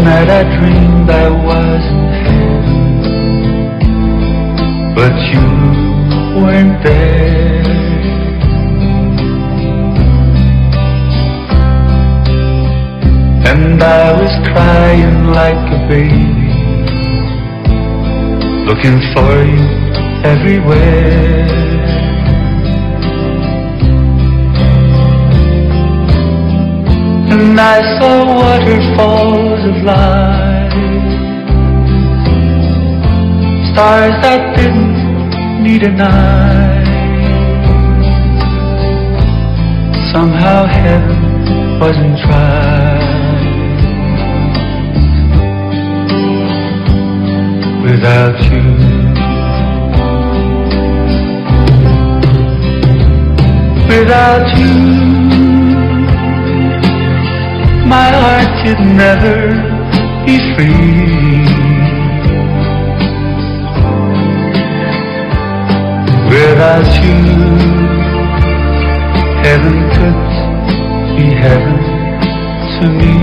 night I dreamed I was in heaven, but you weren't there. And I was crying like a baby, looking for you everywhere. And I saw waterfalls of light, stars that didn't need a night. Somehow heaven wasn't right without you. Without you, my heart could never be free. Without you, heaven could be heaven to me.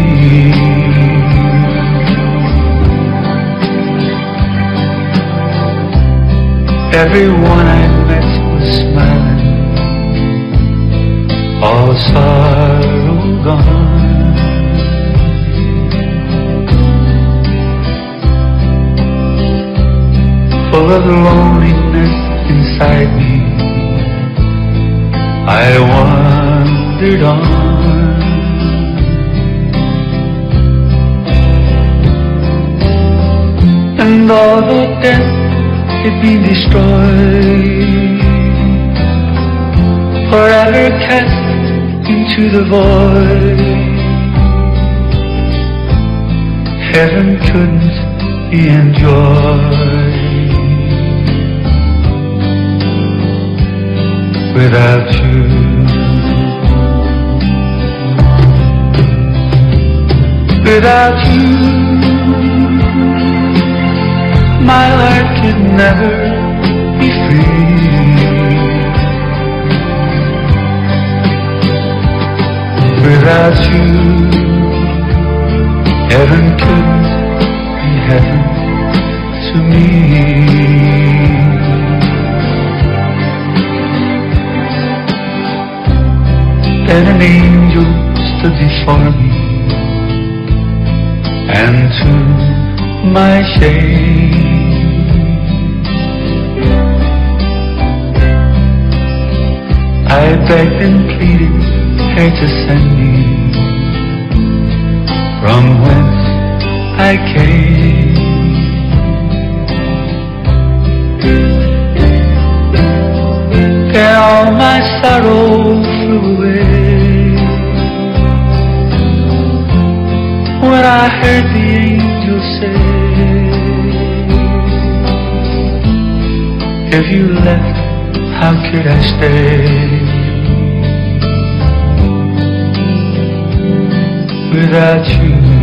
Everyone I met was smiling, all sorrow gone. Full of loneliness inside me, I wandered on. And although death had been destroyed, forever cast into the void, heaven couldn't be enjoyed without you. Without you, my heart could never be free. Without you, heaven couldn't be heaven to me. Then an angel stood before me, and to my shame, I begged and pleaded her to send me from whence I came. Then all my sorrow flew away when I heard the angel say, if you left, how could I stay without you?